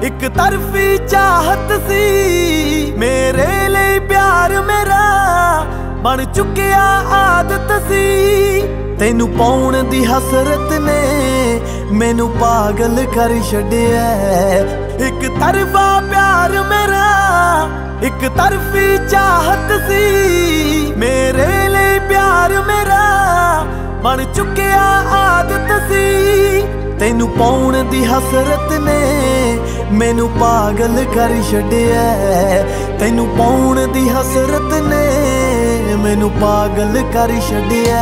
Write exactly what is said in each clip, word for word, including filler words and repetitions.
एक तरफी चाहत सी मेरे लिए प्यार मेरा बन चुकिया आदत सी। तेनू पाउण दी हसरत ने मैनू पागल कर छड्डिया। एक तरफा प्यार मेरा एक तरफी चाहत सी मेरे लिए प्यार मेरा बन चुकिया आदत सी। तेनू पाउण दी हसरत ने मैनू पागल कर छड्डिया। तेनू पाउण दी हसरत ने मैनू पागल कर छड्डिया।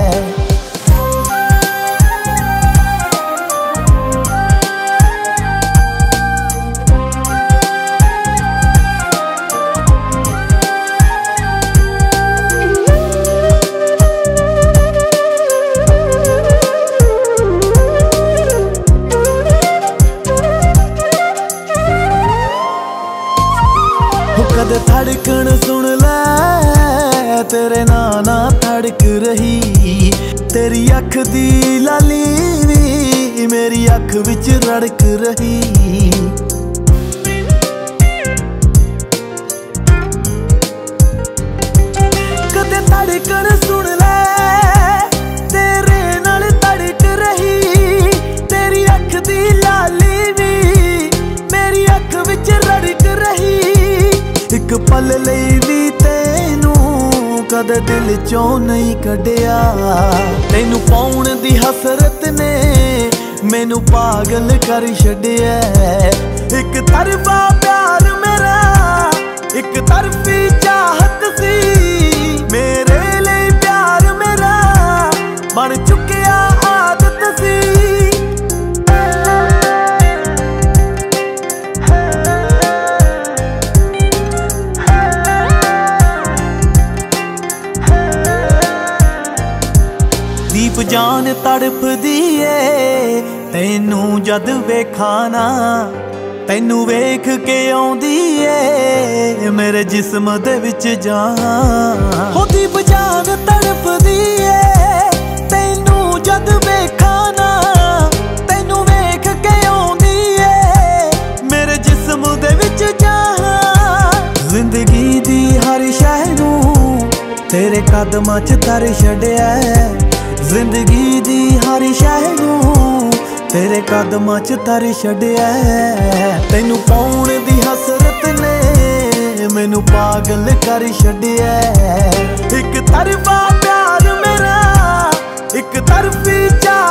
कदे धड़कन सुन ले तेरे नाना धड़क रही। तेरी अख दी लाली भी मेरी अख विच रड़क रही। कदे धड़कन सुन ले तेरे नाल धड़क रही। तेरी अख दी लाली भी मेरी अख विच रड़क रही। एक पल लई भी तेनू कदे दिल चों नहीं कढ़िया। तेनू पाउण दी हसरत ने मैनू पागल कर छड्डिया। एक तरफा प्यार मेरा एक तरफी चाहत सी मेरे लिए प्यार मेरा बन चुकिया आदत सी। दीप जान तड़प दिए तेनू जद वेखा ना। तेनू वेख के आउंदी ए मेरे जिस्म दे विच जान। हो दीप जान तड़प दिए तेनू जद वेखा ना। तेनू वेख के आउंदी ए मेरे जिस्म दे विच जान। जिंदगी दी हर शै नू तेरे कदमां च धर छड्डिया। जिंदगी दी हर शै नू तेरे कदमां च धर छड्डिया। तेनू पाउण दी हसरत ने मैनू पागल कर छड्डिया। एक तरफा प्यार मेरा एक तरफी चाहत